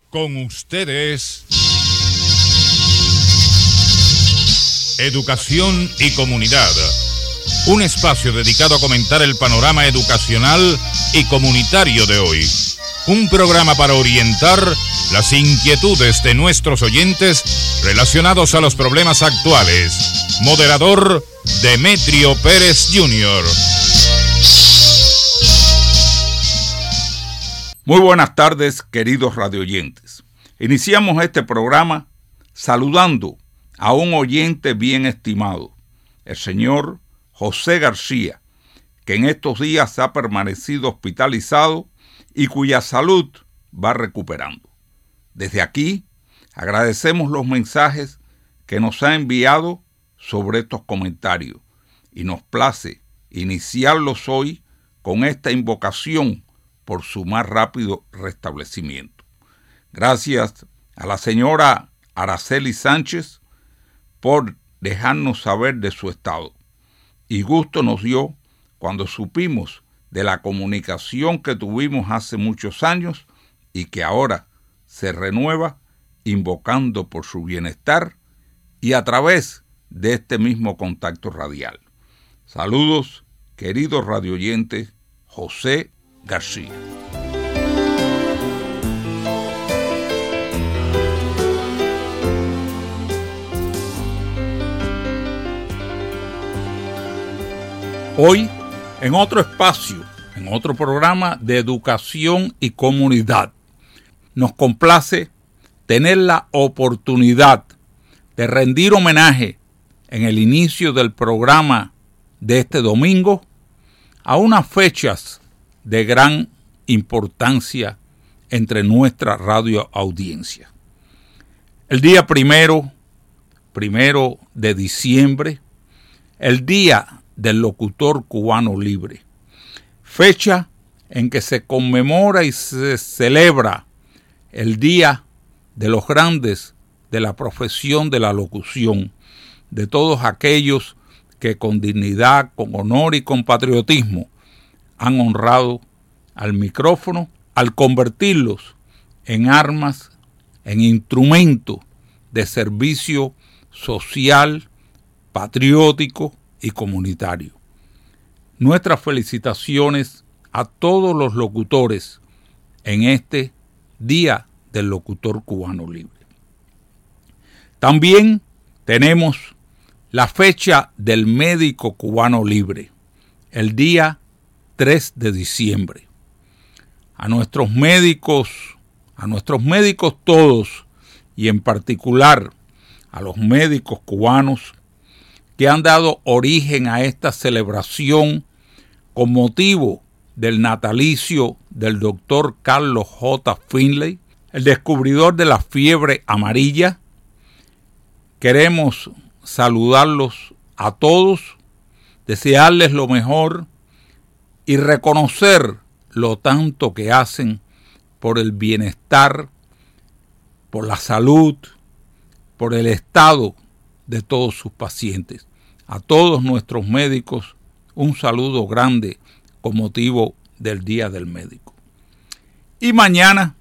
Con ustedes, Educación y Comunidad, un espacio dedicado a comentar el panorama educacional y comunitario de hoy. Un programa para orientar las inquietudes de nuestros oyentes relacionados a los problemas actuales. Moderador, Demetrio Pérez Jr. Muy buenas tardes, queridos radioyentes. Iniciamos este programa saludando a un oyente bien estimado, el señor José García, que en estos días ha permanecido hospitalizado y cuya salud va recuperando. Desde aquí agradecemos los mensajes que nos ha enviado sobre estos comentarios y nos place iniciarlos hoy con esta invocación por su más rápido restablecimiento. Gracias a la señora Araceli Sánchez por dejarnos saber de su estado. Y gusto nos dio cuando supimos de la comunicación que tuvimos hace muchos años y que ahora se renueva invocando por su bienestar y a través de este mismo contacto radial. Saludos, queridos radioyentes, José García. Hoy, en otro espacio, en otro programa de educación y comunidad, nos complace tener la oportunidad de rendir homenaje en el inicio del programa de este domingo a unas fechas de gran importancia entre nuestra radioaudiencia. El día primero de diciembre, el Día del Locutor Cubano Libre, fecha en que se conmemora y se celebra el Día de los grandes de la profesión de la locución, de todos aquellos que con dignidad, con honor y con patriotismo han honrado al micrófono al convertirlos en armas, en instrumento de servicio social, patriótico y comunitario. Nuestras felicitaciones a todos los locutores en este Día del Locutor Cubano Libre. También tenemos la fecha del Médico Cubano Libre, el día 3 de diciembre. A nuestros médicos todos, y en particular a los médicos cubanos que han dado origen a esta celebración con motivo del natalicio del doctor Carlos J. Finley, el descubridor de la fiebre amarilla. Queremos saludarlos a todos, desearles lo mejor y reconocer lo tanto que hacen por el bienestar, por la salud, por el estado de todos sus pacientes. A todos nuestros médicos, un saludo grande con motivo del Día del Médico. Y mañana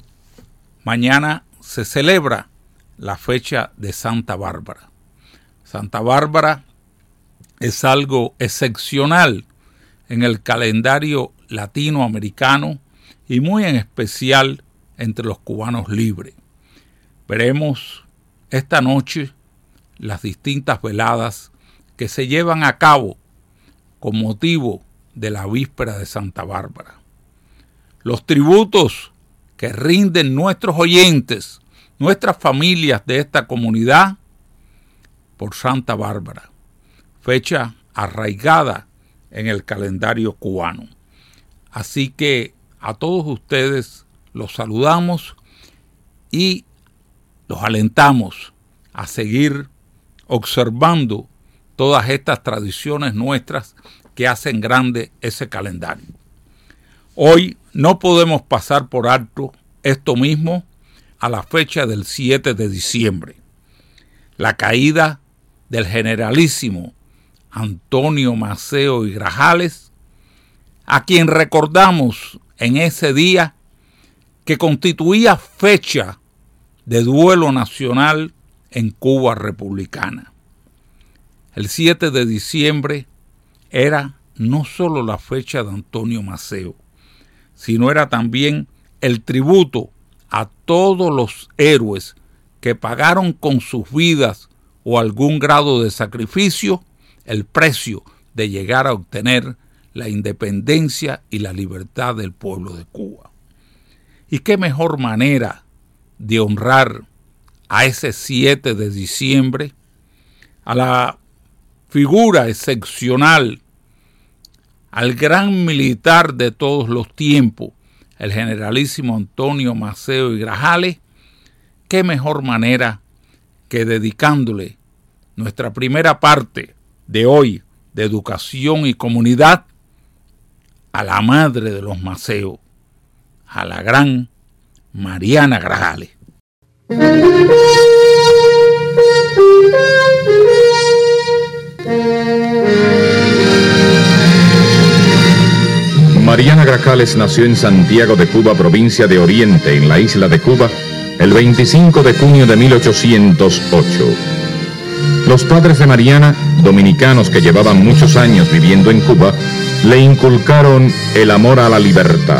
se celebra la fecha de Santa Bárbara. Santa Bárbara es algo excepcional en el calendario latinoamericano y muy en especial entre los cubanos libres. Veremos esta noche las distintas veladas que se llevan a cabo con motivo de la víspera de Santa Bárbara. Los tributos que rinden nuestros oyentes, nuestras familias de esta comunidad por Santa Bárbara, fecha arraigada en el calendario cubano. Así que a todos ustedes los saludamos y los alentamos a seguir observando todas estas tradiciones nuestras que hacen grande ese calendario. Hoy no podemos pasar por alto esto mismo a la fecha del 7 de diciembre, la caída del generalísimo Antonio Maceo y Grajales, a quien recordamos en ese día que constituía fecha de duelo nacional en Cuba republicana. El 7 de diciembre era no solo la fecha de Antonio Maceo, sino era también el tributo a todos los héroes que pagaron con sus vidas o algún grado de sacrificio el precio de llegar a obtener la independencia y la libertad del pueblo de Cuba. ¿Y qué mejor manera de honrar a ese 7 de diciembre, a la figura excepcional, al gran militar de todos los tiempos, el generalísimo Antonio Maceo y Grajales? ¿Qué mejor manera que dedicándole nuestra primera parte de hoy de educación y comunidad a la madre de los Maceo, a la gran Mariana Grajales? Mariana Grajales nació en Santiago de Cuba, provincia de Oriente, en la isla de Cuba, el 25 de junio de 1808. Los padres de Mariana, dominicanos que llevaban muchos años viviendo en Cuba, le inculcaron el amor a la libertad.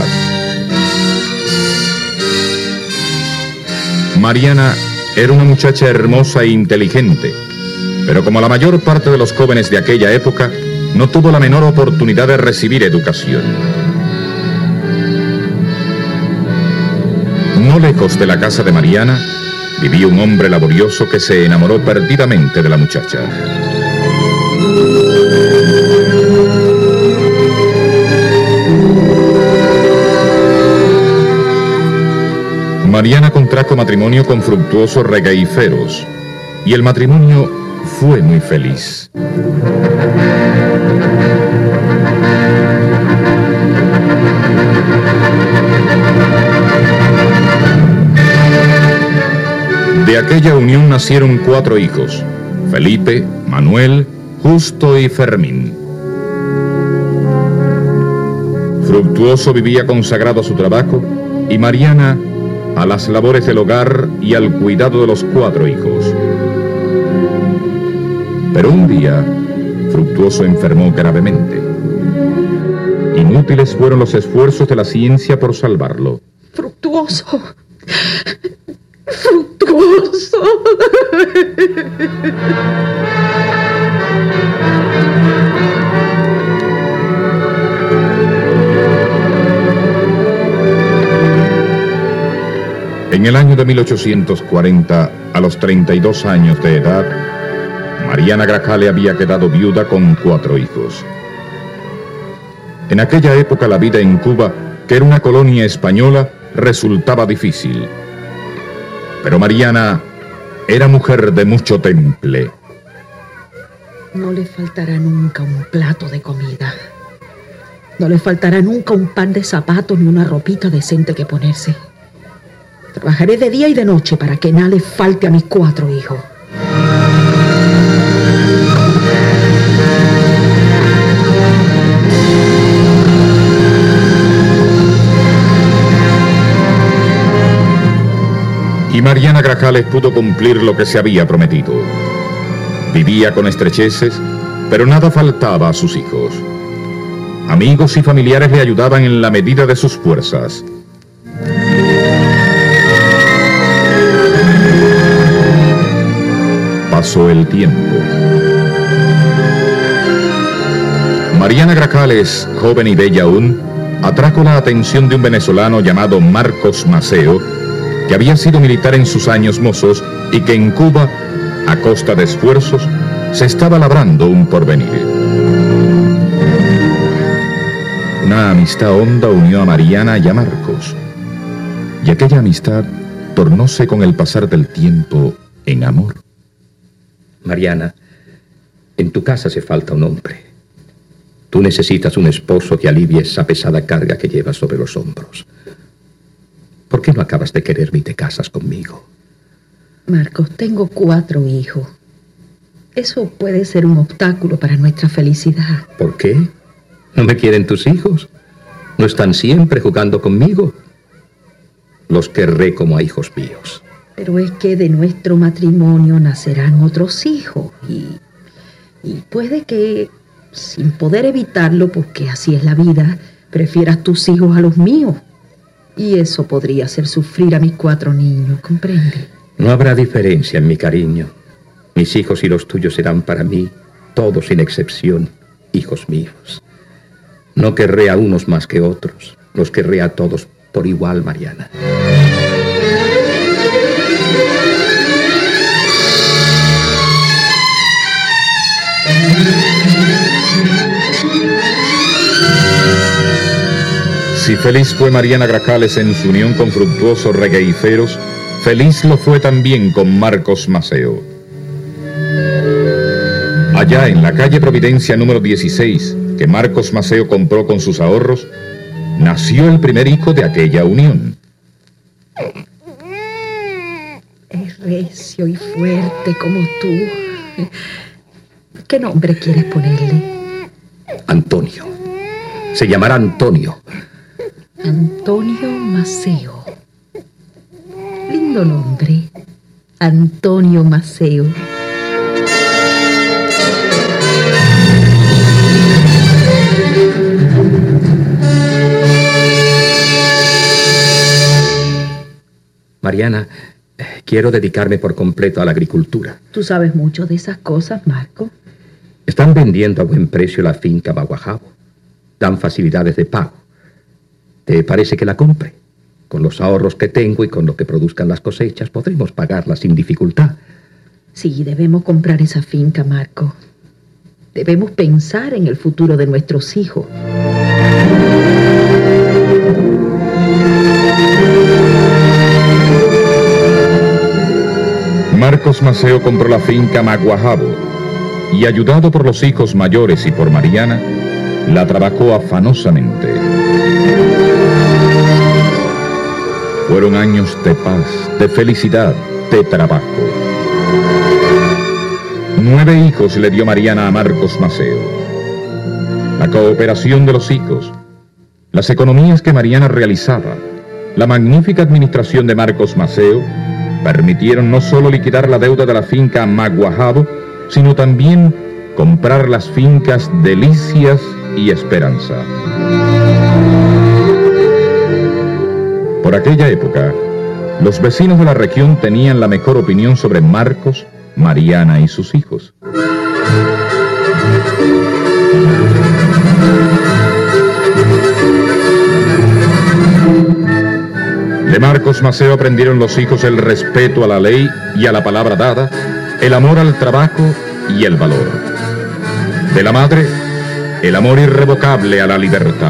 Mariana era una muchacha hermosa e inteligente, pero como la mayor parte de los jóvenes de aquella época, no tuvo la menor oportunidad de recibir educación. No lejos de la casa de Mariana, vivía un hombre laborioso que se enamoró perdidamente de la muchacha. Mariana contrajo matrimonio con Fructuoso Regueiferos, y el matrimonio fue muy feliz. De aquella unión nacieron 4 hijos: Felipe, Manuel, Justo y Fermín. Fructuoso vivía consagrado a su trabajo y Mariana a las labores del hogar y al cuidado de los 4 hijos. Pero un día, Fructuoso enfermó gravemente. Inútiles fueron los esfuerzos de la ciencia por salvarlo. Fructuoso. Fructuoso. En el año de 1840, a los 32 años de edad, Mariana Grajales había quedado viuda con 4 hijos. En aquella época la vida en Cuba, que era una colonia española, resultaba difícil. Pero Mariana era mujer de mucho temple. No le faltará nunca un plato de comida. No le faltará nunca un par de zapatos ni una ropita decente que ponerse. Trabajaré de día y de noche para que nada le falte a mis 4 hijos. Y Mariana Grajales pudo cumplir lo que se había prometido. Vivía con estrecheces, pero nada faltaba a sus hijos. Amigos y familiares le ayudaban en la medida de sus fuerzas. Pasó el tiempo. Mariana Grajales, joven y bella aún, atrajo la atención de un venezolano llamado Marcos Maceo, que había sido militar en sus años mozos y que en Cuba, a costa de esfuerzos, se estaba labrando un porvenir. Una amistad honda unió a Mariana y a Marcos, y aquella amistad tornóse con el pasar del tiempo en amor. Mariana, en tu casa hace falta un hombre. Tú necesitas un esposo que alivie esa pesada carga que llevas sobre los hombros. ¿Por qué no acabas de quererme y te casas conmigo? Marcos, tengo 4 hijos. Eso puede ser un obstáculo para nuestra felicidad. ¿Por qué? ¿No me quieren tus hijos? ¿No están siempre jugando conmigo? los querré como a hijos míos. Pero es que de nuestro matrimonio nacerán otros hijos y puede que, sin poder evitarlo, porque así es la vida, prefieras tus hijos a los míos. Y eso podría hacer sufrir a mis 4 niños, ¿comprende? No habrá diferencia en mi cariño. Mis hijos y los tuyos serán para mí, todos sin excepción, hijos míos. No querré a unos más que otros, los querré a todos por igual, Mariana. Si feliz fue Mariana Grajales en su unión con Fructuoso Regueiferos, feliz lo fue también con Marcos Maceo. Allá en la calle Providencia número 16, que Marcos Maceo compró con sus ahorros, nació el primer hijo de aquella unión. Es recio y fuerte como tú. ¿Qué nombre quieres ponerle? Antonio. Se llamará Antonio. Antonio Maceo. Lindo nombre. Antonio Maceo. Mariana, quiero dedicarme por completo a la agricultura. ¿Tú sabes mucho de esas cosas, Marco? Están vendiendo a buen precio la finca Maguajabo. Dan facilidades de pago. ¿Te parece que la compre? Con los ahorros que tengo y con lo que produzcan las cosechas, podremos pagarla sin dificultad. Sí, debemos comprar esa finca, Marco. Debemos pensar en el futuro de nuestros hijos. Marcos Maceo compró la finca Maguajabo y, ayudado por los hijos mayores y por Mariana, la trabajó afanosamente. Fueron años de paz, de felicidad, de trabajo. 9 hijos le dio Mariana a Marcos Maceo. La cooperación de los hijos, las economías que Mariana realizaba, la magnífica administración de Marcos Maceo permitieron no solo liquidar la deuda de la finca Maguajabo, sino también comprar las fincas Delicias y Esperanza. Por aquella época, los vecinos de la región tenían la mejor opinión sobre Marcos, Mariana y sus hijos. De Marcos Maceo aprendieron los hijos el respeto a la ley y a la palabra dada, el amor al trabajo y el valor. De la madre, el amor irrevocable a la libertad.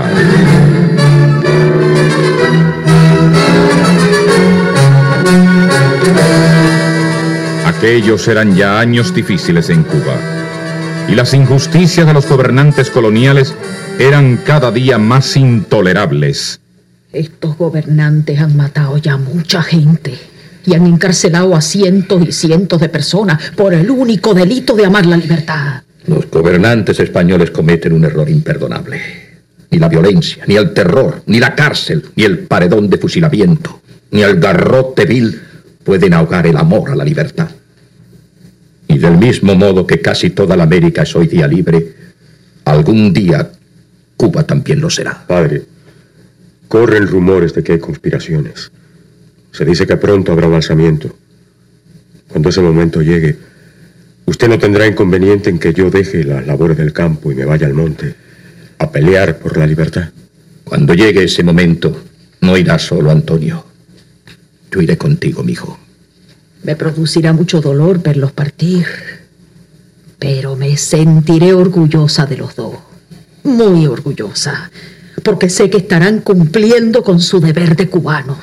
Aquellos eran ya años difíciles en Cuba, y las injusticias de los gobernantes coloniales eran cada día más intolerables. Estos gobernantes han matado ya mucha gente y han encarcelado a cientos y cientos de personas por el único delito de amar la libertad. Los gobernantes españoles cometen un error imperdonable. Ni la violencia, ni el terror, ni la cárcel, ni el paredón de fusilamiento, ni el garrote vil pueden ahogar el amor a la libertad. Y del mismo modo que casi toda la América es hoy día libre, algún día Cuba también lo será. Padre, corren rumores de que hay conspiraciones. Se dice que pronto habrá un alzamiento. Cuando ese momento llegue, usted no tendrá inconveniente en que yo deje las labores del campo y me vaya al monte a pelear por la libertad. Cuando llegue ese momento, no irás solo, Antonio. Yo iré contigo, mijo. Me producirá mucho dolor verlos partir, pero me sentiré orgullosa de los dos. Muy orgullosa, porque sé que estarán cumpliendo con su deber de cubanos.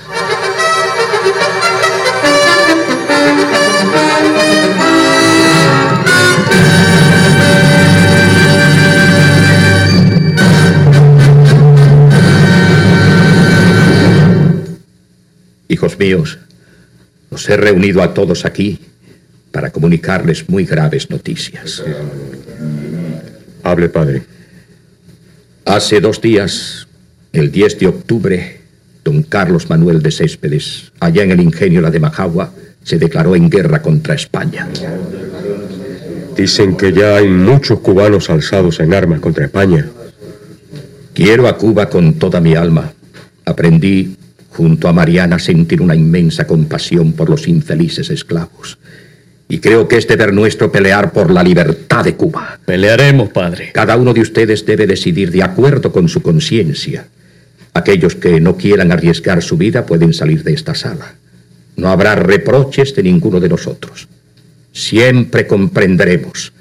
Hijos míos, os he reunido a todos aquí para comunicarles muy graves noticias. Hable, padre. Hace 2 días, el 10 de octubre, don Carlos Manuel de Céspedes, allá en el ingenio La de Majagua, se declaró en guerra contra España. Dicen que ya hay muchos cubanos alzados en armas contra España. Quiero a Cuba con toda mi alma. Aprendí, junto a Mariana, a sentir una inmensa compasión por los infelices esclavos. Y creo que es deber nuestro pelear por la libertad de Cuba. Pelearemos, padre. Cada uno de ustedes debe decidir de acuerdo con su conciencia. Aquellos que no quieran arriesgar su vida pueden salir de esta sala. No habrá reproches de ninguno de nosotros. Siempre comprenderemos.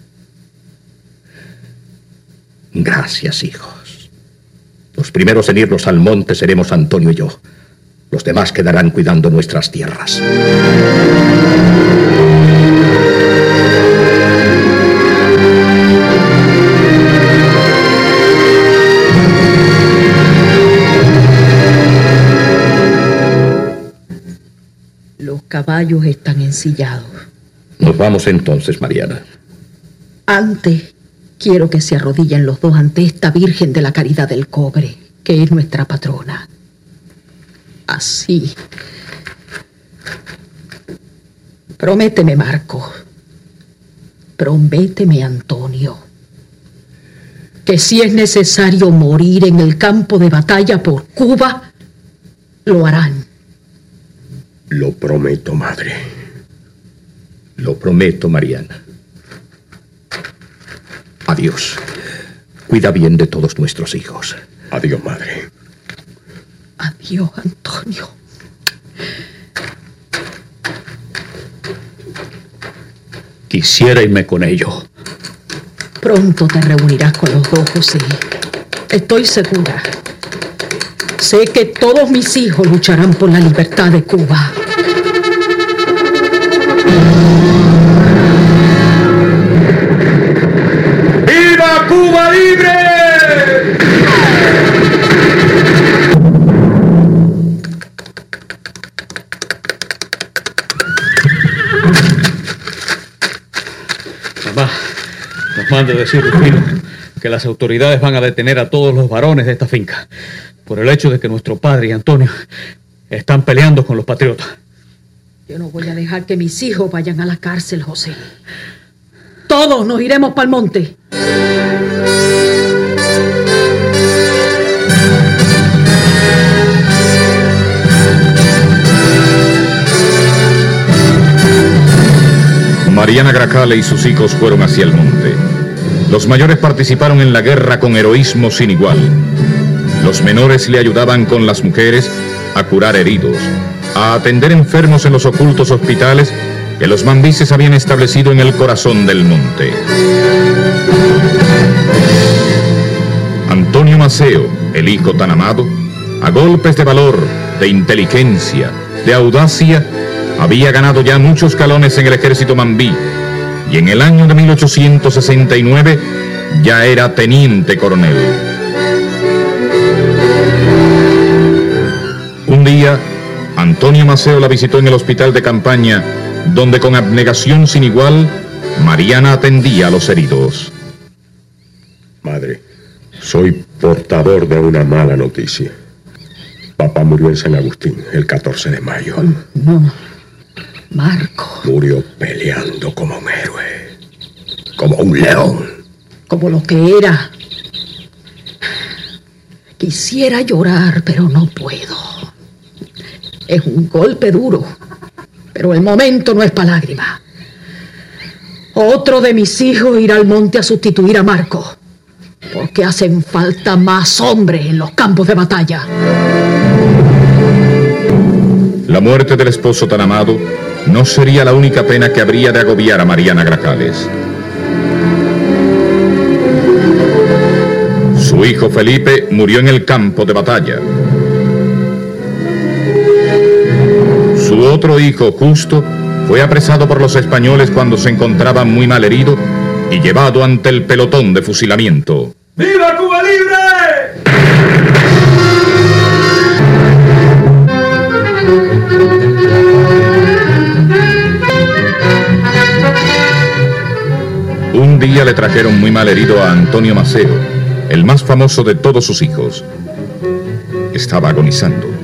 Gracias, hijos. Los primeros en irnos al monte seremos Antonio y yo. Los demás quedarán cuidando nuestras tierras. Los caballos están ensillados. Nos vamos entonces, Mariana. Antes, quiero que se arrodillen los dos ante esta Virgen de la Caridad del Cobre, que es nuestra patrona. Así. Prométeme, Marco. Prométeme, Antonio, que si es necesario morir en el campo de batalla por Cuba, lo harán. Lo prometo, madre. Lo prometo, Mariana. Adiós. Cuida bien de todos nuestros hijos. Adiós, madre. Adiós, Antonio. Quisiera irme con ellos. Pronto te reunirás con los dos, José. Estoy segura. Sé que todos mis hijos lucharán por la libertad de Cuba. ¡Viva Cuba libre! Mamá, nos manda decir Rufino que las autoridades van a detener a todos los varones de esta finca por el hecho de que nuestro padre y Antonio están peleando con los patriotas. Yo no voy a dejar que mis hijos vayan a la cárcel, José. Todos nos iremos para el monte. Mariana Gracale y sus hijos fueron hacia el monte. Los mayores participaron en la guerra con heroísmo sin igual. Los menores le ayudaban con las mujeres a curar heridos, a atender enfermos en los ocultos hospitales que los mambises habían establecido en el corazón del monte. Antonio Maceo, el hijo tan amado, a golpes de valor, de inteligencia, de audacia, había ganado ya muchos galones en el ejército mambí y en el año de 1869 ya era teniente coronel. Un día, Antonio Maceo la visitó en el hospital de campaña, donde con abnegación sin igual, Mariana atendía a los heridos. Madre, soy portador de una mala noticia. Papá murió en San Agustín el 14 de mayo. No, Marco. Murió peleando como un héroe, como un león. Como lo que era. Quisiera llorar, pero no puedo. Es un golpe duro, pero el momento no es para lágrimas. Otro de mis hijos irá al monte a sustituir a Marco, porque hacen falta más hombres en los campos de batalla. La muerte del esposo tan amado no sería la única pena que habría de agobiar a Mariana Gracales. Su hijo Felipe murió en el campo de batalla. Su otro hijo, Justo, fue apresado por los españoles cuando se encontraba muy mal herido y llevado ante el pelotón de fusilamiento. ¡Viva Cuba libre! Un día le trajeron muy mal herido a Antonio Maceo, el más famoso de todos sus hijos. Estaba agonizando.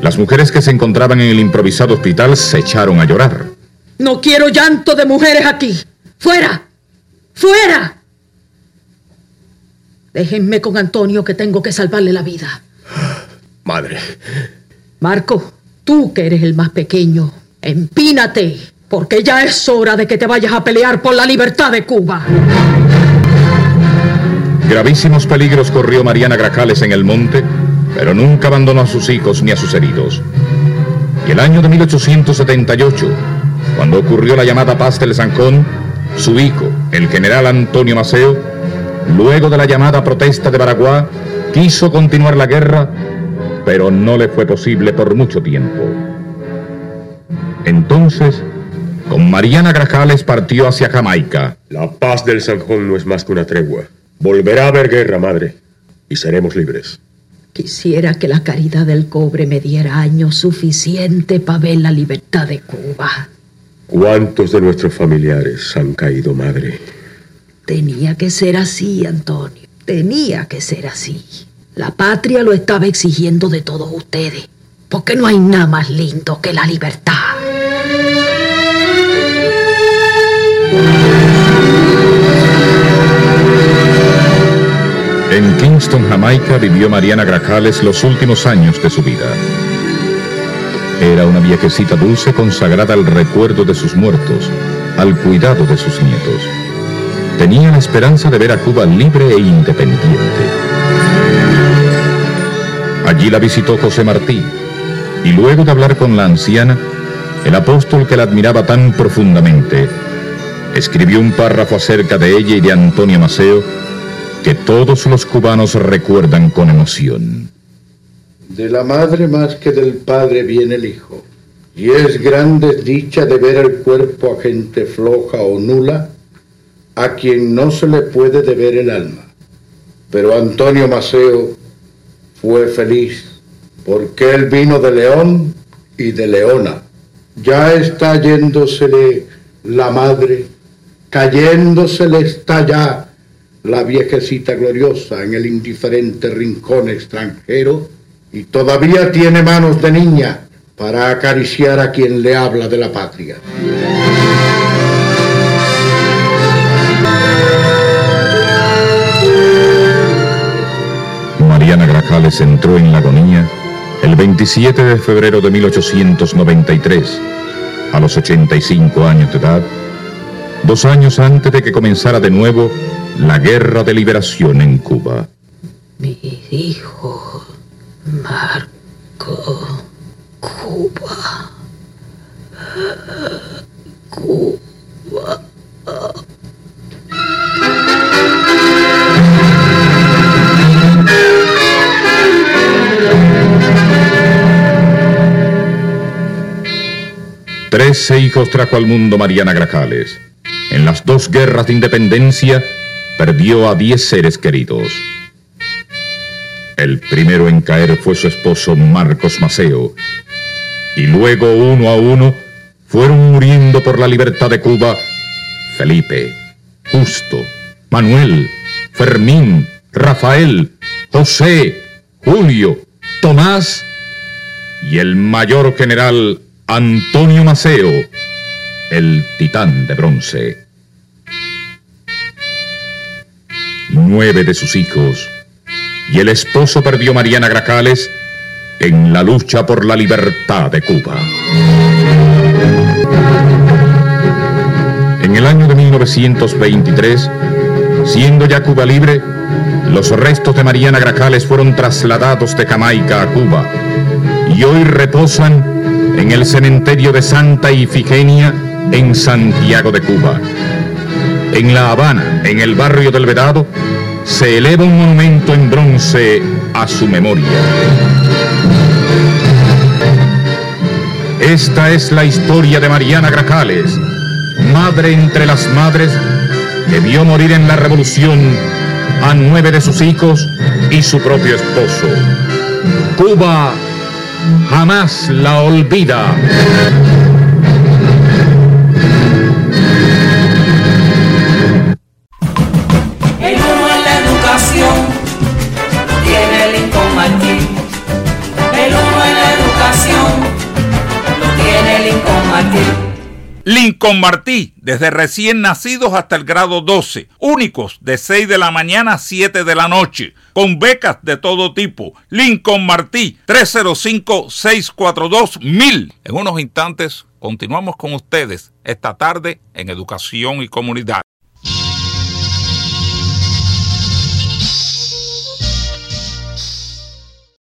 Las mujeres que se encontraban en el improvisado hospital se echaron a llorar. No quiero llanto de mujeres aquí. ¡Fuera! ¡Fuera! Déjenme con Antonio, que tengo que salvarle la vida. Madre. Marco, tú que eres el más pequeño, empínate, porque ya es hora de que te vayas a pelear por la libertad de Cuba. Gravísimos peligros corrió Mariana Grajales en el monte, pero nunca abandonó a sus hijos ni a sus heridos. Y el año de 1878, cuando ocurrió la llamada Paz del Zanjón, su hijo, el general Antonio Maceo, luego de la llamada protesta de Baraguá, quiso continuar la guerra, pero no le fue posible por mucho tiempo. Entonces, con Mariana Grajales partió hacia Jamaica. La Paz del Zanjón no es más que una tregua. Volverá a haber guerra, madre, y seremos libres. Quisiera que la caridad del cobre me diera años suficiente para ver la libertad de Cuba. ¿Cuántos de nuestros familiares han caído, madre? Tenía que ser así, Antonio. Tenía que ser así. La patria lo estaba exigiendo de todos ustedes, porque no hay nada más lindo que la libertad. En Kingston, Jamaica, vivió Mariana Grajales los últimos años de su vida. Era una viejecita dulce consagrada al recuerdo de sus muertos, al cuidado de sus nietos. Tenía la esperanza de ver a Cuba libre e independiente. Allí la visitó José Martí, y luego de hablar con la anciana, el apóstol que la admiraba tan profundamente, escribió un párrafo acerca de ella y de Antonio Maceo, que todos los cubanos recuerdan con emoción. De la madre más que del padre viene el hijo, y es grande dicha de ver el cuerpo a gente floja o nula, a quien no se le puede deber el alma. Pero Antonio Maceo fue feliz, porque él vino de León y de Leona. Ya está yéndosele la madre, cayéndosele está ya la viejecita gloriosa en el indiferente rincón extranjero, y todavía tiene manos de niña para acariciar a quien le habla de la patria. Mariana Grajales entró en la agonía el 27 de febrero de 1893, a los 85 años de edad, 2 años antes de que comenzara de nuevo la guerra de liberación en Cuba. Mi hijo, Marco, Cuba, Cuba. Trece hijos trajo al mundo Mariana Grajales. En las 2 guerras de independencia perdió a 10 seres queridos. El primero en caer fue su esposo Marcos Maceo, y luego uno a uno fueron muriendo por la libertad de Cuba Felipe, Justo, Manuel, Fermín, Rafael, José, Julio, Tomás y el mayor general Antonio Maceo, el titán de bronce. 9 de sus hijos y el esposo perdió Mariana Grajales en la lucha por la libertad de Cuba. En el año de 1923, siendo ya Cuba libre, los restos de Mariana Grajales fueron trasladados de Jamaica a Cuba y hoy reposan en el cementerio de Santa Ifigenia en Santiago de Cuba. En La Habana, en el barrio del Vedado, se eleva un monumento en bronce a su memoria. Esta es la historia de Mariana Grajales, madre entre las madres, que vio morir en la revolución a 9 de sus hijos y su propio esposo. Cuba jamás la olvida. El uno en la educación tiene Lincoln Martín. El uno en la educación Lincoln Martí, desde recién nacidos hasta el grado 12, únicos de 6 de la mañana a 7 de la noche, con becas de todo tipo. Lincoln Martí, 305-642-1000. En unos instantes continuamos con ustedes esta tarde en Educación y Comunidad.